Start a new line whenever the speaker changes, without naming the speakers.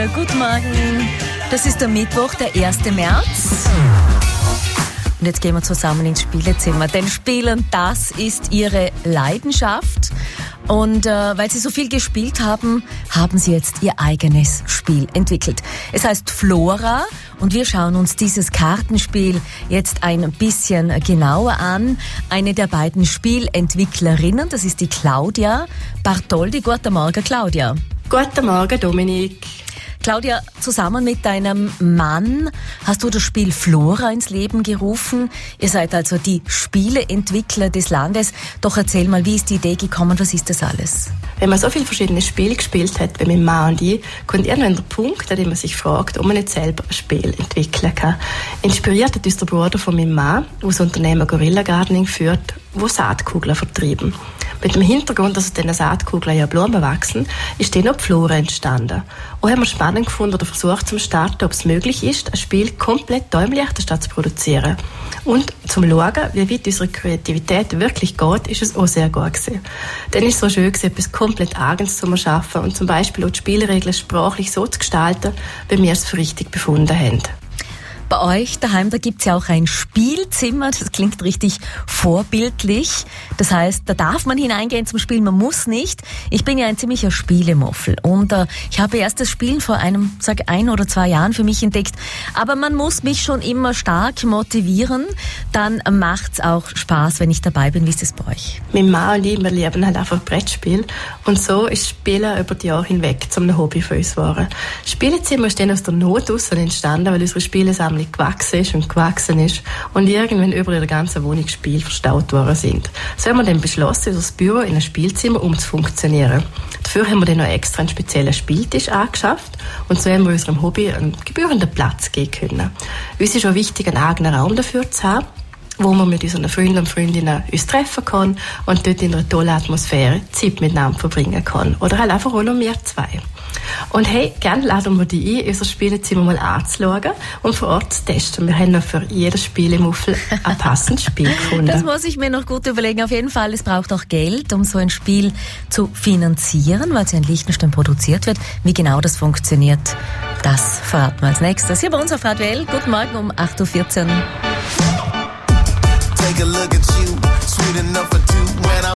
Guten Morgen. Das ist der Mittwoch, der 1. März. Und jetzt gehen wir zusammen ins Spielezimmer. Denn Spielen, das ist ihre Leidenschaft. Und weil sie so viel gespielt haben, haben sie jetzt ihr eigenes Spiel entwickelt. Es heißt Flora und wir schauen uns dieses Kartenspiel jetzt ein bisschen genauer an. Eine der beiden Spielentwicklerinnen, das ist die Claudia Bartoldi. Guten Morgen, Claudia.
Guten Morgen, Dominik.
Claudia, zusammen mit deinem Mann hast du das Spiel Flora ins Leben gerufen. Ihr seid also die Spieleentwickler des Landes. Doch erzähl mal, wie ist die Idee gekommen? Was ist das alles?
Wenn man so viele verschiedene Spiele gespielt hat, wie mein Mann und ich, kommt irgendwann der Punkt, an dem man sich fragt, ob man nicht selber ein Spiel entwickeln kann. Inspiriert hat uns der Bruder von meinem Mann, der das Unternehmen Gorilla Gardening führt, wo Saatkugeln vertrieben. Mit dem Hintergrund, dass aus diesen Saatkugeln ja Blumen wachsen, ist dann auch die Flora entstanden. Auch haben wir spannend gefunden oder versucht zum Starten, ob es möglich ist, ein Spiel komplett da im Liechtenstein zu produzieren. Und zum Schauen, wie weit unsere Kreativität wirklich geht, ist es auch sehr gut gewesen. Dann ist es so schön gewesen, etwas komplett Eigenes zu schaffen und zum Beispiel auch die Spielregeln sprachlich so zu gestalten, wie wir es für richtig befunden haben.
Bei euch daheim, da gibt's ja auch ein Spielzimmer, das klingt richtig vorbildlich. Das heißt, da darf man hineingehen zum Spielen, man muss nicht. Ich bin ja ein ziemlicher Spielemuffel und ich habe erst das Spielen vor 1 oder 2 Jahren für mich entdeckt. Aber man muss mich schon immer stark motivieren, dann macht's auch Spaß, wenn ich dabei bin. Wie ist das bei euch?
Mein Mann und ich, wir lieben halt einfach Brettspiel und so ist Spielen über die Jahre hinweg zum Hobby für uns geworden. Das Spielezimmer ist dann aus der Not heraus entstanden, weil unsere Spielesammlung gewachsen ist und irgendwann über der ganzen Wohnung Spiele verstaut worden sind. So haben wir dann beschlossen, unser Büro in ein Spielzimmer umzufunktionieren. Dafür haben wir dann noch extra einen speziellen Spieltisch angeschafft und so haben wir unserem Hobby einen gebührenden Platz geben können. Uns ist auch wichtig, einen eigenen Raum dafür zu haben, wo man mit unseren Freunden und Freundinnen uns treffen kann und dort in einer tollen Atmosphäre Zeit miteinander verbringen kann. Oder halt einfach auch noch wir zwei. Und hey, gerne laden wir dich ein, unser Spielezimmer mal anzuschauen und vor Ort zu testen. Wir haben noch für jedes Spielemuffel ein passendes Spiel gefunden.
Das muss ich mir noch gut überlegen. Auf jeden Fall, es braucht auch Geld, um so ein Spiel zu finanzieren, weil es ja in Liechtenstein produziert wird. Wie genau das funktioniert, das verraten wir als nächstes. Hier bei uns auf Radio L. Guten Morgen um 8.14 Uhr.